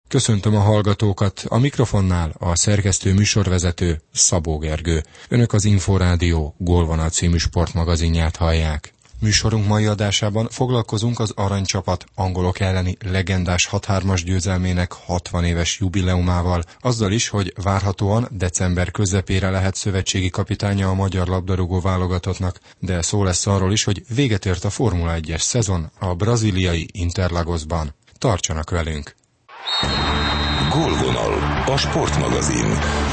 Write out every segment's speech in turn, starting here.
Köszöntöm a hallgatókat, a mikrofonnál a szerkesztő műsorvezető Szabó Gergő. Önök az Inforádió Gólvonal című sportmagazinját hallják. Műsorunk mai adásában foglalkozunk az aranycsapat angolok elleni legendás 6-3-as győzelmének 60 éves jubileumával, azzal is, hogy várhatóan december közepére lehet szövetségi kapitánya a magyar labdarúgó válogatottnak, de szó lesz arról is, hogy véget ért a Formula 1-es szezon a brazíliai Interlagosban. Tartsanak velünk! Gólvonal, a sportmagazin.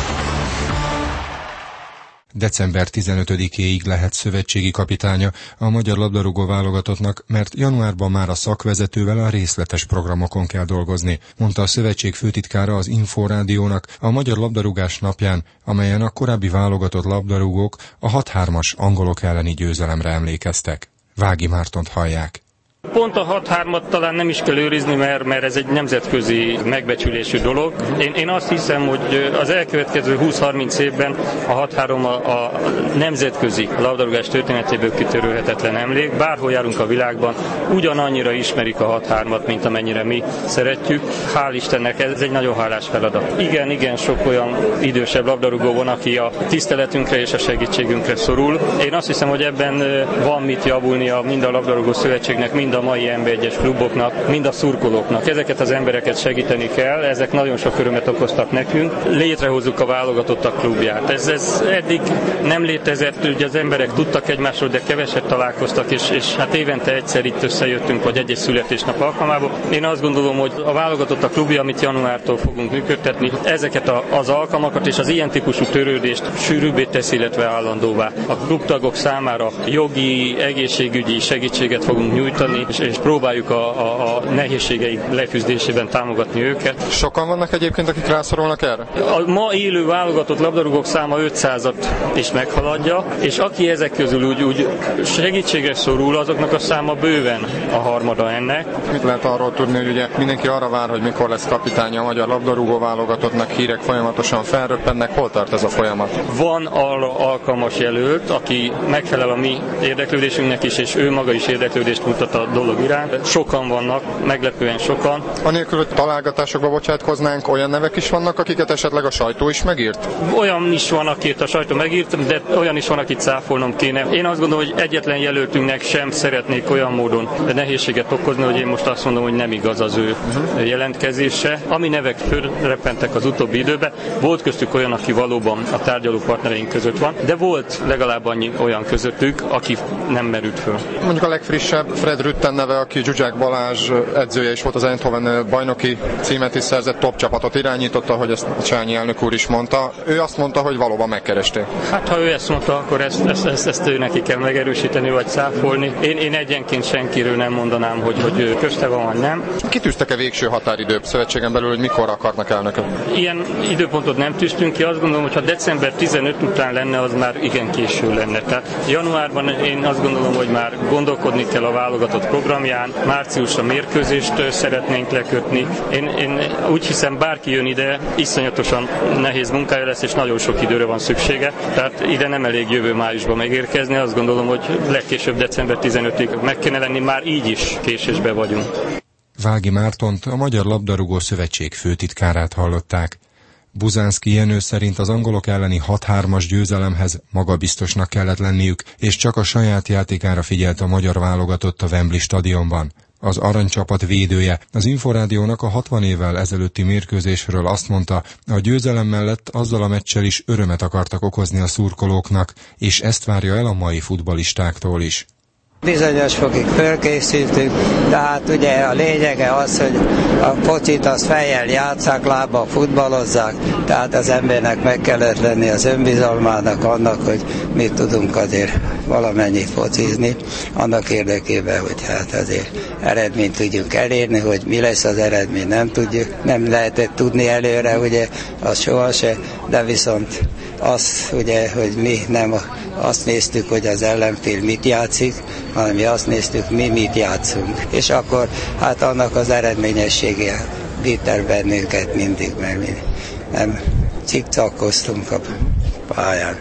December 15-éig lehet szövetségi kapitánya a magyar labdarúgó válogatottnak, mert januárban már a szakvezetővel a részletes programokon kell dolgozni, mondta a szövetség főtitkára az Inforádiónak a magyar labdarúgás napján, amelyen a korábbi válogatott labdarúgók a 6-3-as angolok elleni győzelemre emlékeztek. Vági Mártont hallják. Pont a 6-3-at talán nem is kell őrizni, mert ez egy nemzetközi megbecsülésű dolog. Én azt hiszem, hogy az elkövetkező 20-30 évben a 6-3 a nemzetközi labdarúgás történetéből kitörölhetetlen emlék. Bárhol járunk a világban, ugyanannyira ismerik a 6-3-at, mint amennyire mi szeretjük. Hál' Istennek ez egy nagyon hálás feladat. Igen, sok olyan idősebb labdarúgó van, aki a tiszteletünkre és a segítségünkre szorul. Én azt hiszem, hogy ebben van mit javulnia mind a labdarúgó szövetségnek, mind a mai NB1-es kluboknak, mind a szurkolóknak. Ezeket az embereket segíteni kell, ezek nagyon sok örömet okoztak nekünk. Létrehozzuk a válogatottak klubját. Ez eddig nem létezett, ugye az emberek tudtak egymásról, de keveset találkoztak, és hát évente egyszer itt összejöttünk, vagy egy-egy születésnap alkalmából. Én azt gondolom, hogy a válogatottak klubja, amit januártól fogunk működtetni, ezeket az alkalmakat és az ilyen típusú törődést sűrűbbé tesz, illetve állandóvá. A klubtagok számára jogi, egészségügyi segítséget fogunk nyújtani, és próbáljuk a nehézségeik leküzdésében támogatni őket. Sokan vannak egyébként, akik rászorulnak erre? A ma élő válogatott labdarúgók száma 500-at is meghaladja, és aki ezek közül úgy segítségre szorul, azoknak a száma bőven a harmada ennek. Mit lehet arról tudni, hogy ugye mindenki arra vár, hogy mikor lesz kapitánya a magyar labdarúgó válogatottnak, hírek folyamatosan felröppennek, hol tart ez a folyamat? Van arra alkalmas jelölt, aki megfelel a mi érdeklődésünknek is, és ő maga is érdeklődést mutat a dolog iránt. Sokan vannak, meglepően sokan. Anélkül, hogy találgatásokba bocsátkoznánk, olyan nevek is vannak, akiket esetleg a sajtó is megírt? Olyan is van, akit a sajtó megírt, de olyan is van, akit cáfolnom kéne. Én azt gondolom, hogy egyetlen jelöltünknek sem szeretnék olyan módon nehézséget okozni, hogy én most azt mondom, hogy nem igaz az ő jelentkezése. Ami nevek fölrepentek az utóbbi időben, volt köztük olyan, aki valóban a tárgyaló partnereink között van, de volt legalább annyi olyan közöttük, aki nem merült föl. Mondjuk a legfrissebb Fred Rutten neve, aki Zsuzsák Balázs edzője is volt, az Eindhoven bajnoki címet is szerzett, top csapatot irányította, hogy ezt Csányi elnök úr is mondta. Ő azt mondta, hogy valóban megkeresték. Hát ha ő ezt mondta, akkor ezt ő neki kell megerősíteni vagy cáfolni. Én egyenként senkiről nem mondanám, hogy közte van, vagy nem. Kitűztek-e végső határidőt szövetségen belül, hogy mikor akarnak elnököt? Ilyen időpontot nem tűztünk ki, azt gondolom, hogy ha december 15 után lenne, az már igen késő lenne. Tehát januárban én azt gondolom, hogy már gondolkodni kell a válogatott programján, márciusra mérkőzést szeretnénk lekötni. Én úgy hiszem, bárki jön ide, iszonyatosan nehéz munkája lesz, és nagyon sok időre van szüksége. Tehát ide nem elég jövő májusban megérkezni, azt gondolom, hogy legkésőbb december 15-ig meg kéne lenni, már így is késésbe vagyunk. Vági Mártont, a Magyar Labdarúgó Szövetség főtitkárát hallották. Buzánszky Jenő szerint az angolok elleni 6-3-as győzelemhez magabiztosnak kellett lenniük, és csak a saját játékára figyelt a magyar válogatott a Wembley stadionban. Az aranycsapat védője az Inforádiónak a 60 évvel ezelőtti mérkőzésről azt mondta, a győzelem mellett azzal a meccsel is örömet akartak okozni a szurkolóknak, és ezt várja el a mai futballistáktól is. Bizonyos fokig fölkészültünk, tehát ugye a lényege az, hogy a focit az fejjel játsszák, lábbal futballozzák, tehát az embernek meg kellett lenni az önbizalmának annak, hogy mit tudunk azért valamennyit focizni, annak érdekében, hogy hát azért eredményt tudjunk elérni, hogy mi lesz az eredmény, nem tudjuk, nem lehetett tudni előre, ugye, az sohasem, de viszont az, ugye, hogy mi nem azt néztük, hogy az ellenfél mit játszik, hanem mi azt néztük, mi mit játszunk. És akkor hát annak az eredményessége vitt el bennünket mindig, mert mi nem cikcakkoztunk a pályán.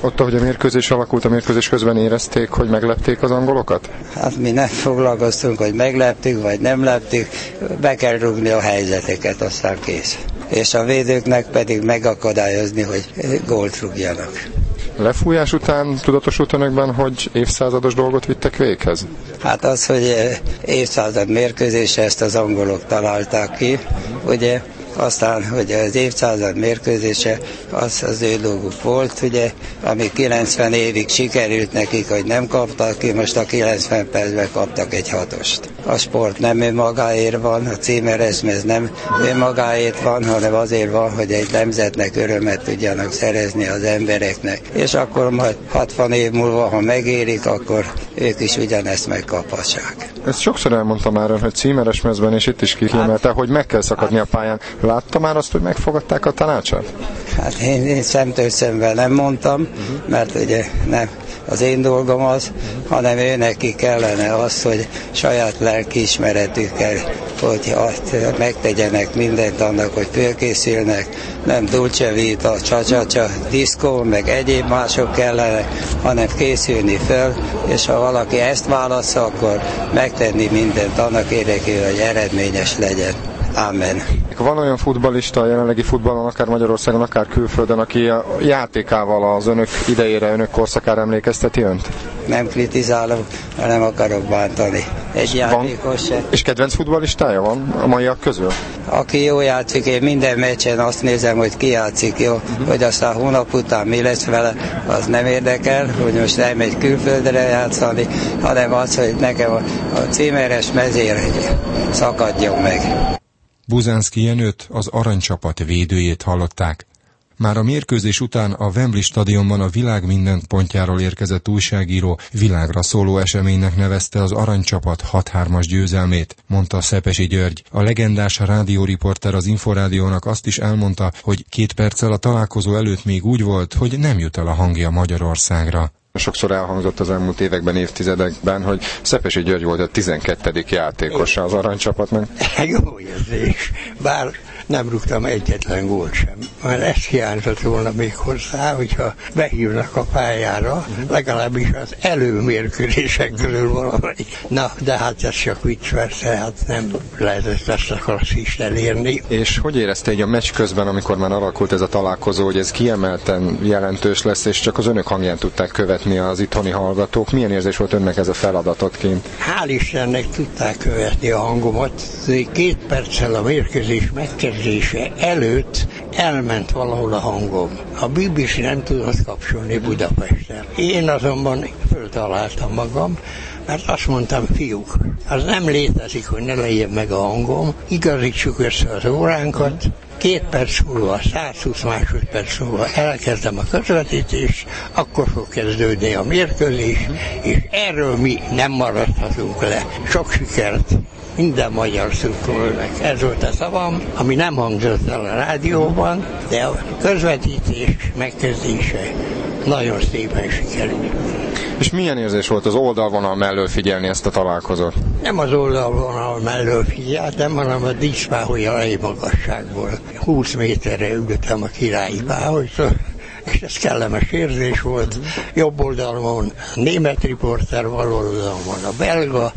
Ott, ahogy a mérkőzés alakult, a mérkőzés közben érezték, hogy meglepték az angolokat? Hát mi nem foglalkoztunk, hogy megleptük, vagy nem leptük, be kell rúgni a helyzeteket, aztán kész. És a védőknek pedig megakadályozni, hogy gólt rúgjanak. Lefújás után tudatosult önökben, hogy évszázados dolgot vittek véghez? Hát az, hogy évszázad mérkőzés, ezt az angolok találták ki, ugye, aztán, hogy az évszázad mérkőzése, az ő dolguk volt, ugye, ami 90 évig sikerült nekik, hogy nem kaptak ki, most a 90 percben kaptak egy 6-ost. A sport nem önmagáért van, a címerezmez nem önmagáért van, hanem azért van, hogy egy nemzetnek örömet tudjanak szerezni az embereknek. És akkor majd 60 év múlva, ha megérik, akkor ők is ugyanezt megkaphassák. Ezt sokszor elmondta már ön, hogy címeresmezben, és itt is kiemelte, hogy meg kell szakadni a pályán. Látta már azt, hogy megfogadták a tanácsát? Hát én szemtől szemben nem mondtam, mert ugye nem az én dolgom az, hanem őneki kellene az, hogy saját lelkiismeretükkel, hogy megtegyenek mindent annak, hogy fölkészülnek, nem Dolce Vita, csa-csa-csa, diszkó, meg egyéb mások kellene, hanem készülni föl, és ha valaki ezt válassza, akkor megtenni mindent annak érdekében, hogy eredményes legyen. Amen. Van olyan futballista a jelenlegi futballon, akár Magyarországon, akár külföldön, aki a játékával az önök idejére, önök korszakára emlékezteti önt? Nem kritizálom, hanem akarok bántani. Egy játékos se. És kedvenc futballistája van a maiak közül? Aki jó játszik, én minden meccsen azt nézem, hogy ki játszik jó, hogy aztán hónap után mi lesz vele, az nem érdekel, hogy most elmegy külföldre játszani, hanem az, hogy nekem a címeres mezér szakadjon meg. Buzánszky Jenőt, az aranycsapat védőjét hallották. Már a mérkőzés után a Wembley stadionban a világ minden pontjáról érkezett újságíró világra szóló eseménynek nevezte az aranycsapat 6-3-as győzelmét, mondta Szepesi György. A legendás rádióriporter az Inforádiónak azt is elmondta, hogy 2 perccel a találkozó előtt még úgy volt, hogy nem jut el a hangja Magyarországra. Sokszor elhangzott az elmúlt években, évtizedekben, hogy Szepesi György volt a 12. játékosa az aranycsapatnak. Jó érzés, bár nem rúgtam egyetlen gólt sem. Mert ezt hiányzott volna még hozzá, hogyha behívnak a pályára, legalábbis az előmérkőzések közül valamelyik. Na, de hát ez csak vicc, persze, hát nem lehetett ezt a klasszist elérni. És hogy érezte így a meccs közben, amikor már alakult ez a találkozó, hogy ez kiemelten jelentős lesz, és csak az önök hangján tudták követni az itthoni hallgatók? Milyen érzés volt önnek ez a feladatotként? Hál' Istennek tudták követni a hangomat. 2 perccel a mérkőzés megkezdése előtt elment valahol a hangom. A BBC nem tudott kapcsolni Budapesten. Én azonban föltaláltam magam, mert azt mondtam, fiúk, az nem létezik, hogy ne legyen meg a hangom, igazítsuk össze az óránkat, 2 perc múlva, 120 másodperc múlva elkezdem a közvetítést, akkor fog kezdődni a mérkőzés, és erről mi nem maradhatunk le. Sok sikert minden magyar szurkolónak. Ez volt a szavam, ami nem hangzott el a rádióban, de a közvetítés megkezdése nagyon szépen sikerült. És milyen érzés volt az oldalvonal mellől figyelni ezt a találkozót? Nem az oldalvonal mellől figyeltem, hanem a díszpáholy alai magasságból. 20 méterre ültem a királyi páholytól, és ez kellemes érzés volt. Jobb oldalon a német riporter, bal oldalon a belga,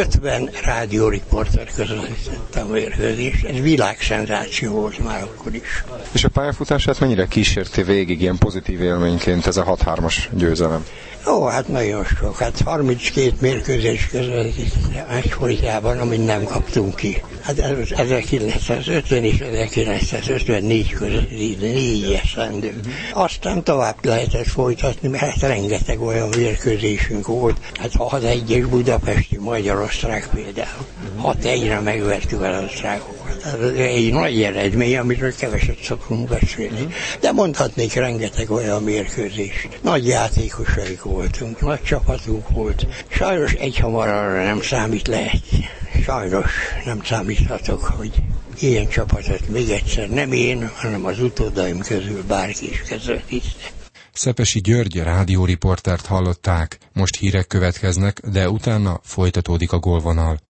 50 rádióriporter közvetítette a mérkőzést. Ez világszenzáció volt már akkor is. És a pályafutását mennyire kísérti végig ilyen pozitív élményként ez a 6-3-as győzelem? Ó, hát nagyon sok. Hát 32 mérkőzés közvetített egyfolytában, amit nem kaptunk ki. Hát 1950 és 1954 között 4 eszendő. Aztán tovább lehetett folytatni, mert hát rengeteg olyan mérkőzésünk volt. Hát 6-1-es budapesti magyar-osztrák például. 6-1-re megvertük az osztrákokat. Ez egy nagy eredmény, amiről keveset szoktunk beszélni. De mondhatnék rengeteg olyan mérkőzést. Nagy játékosaik voltunk, nagy csapatunk volt. Sajnos egyhamar arra nem számít lehet. Sajnos nem számíthatok, hogy ilyen csapatot még egyszer nem én, hanem az utódaim közül bárki is közvetít. Szepesi György rádióriportert hallották. Most hírek következnek, de utána folytatódik a gólvonal.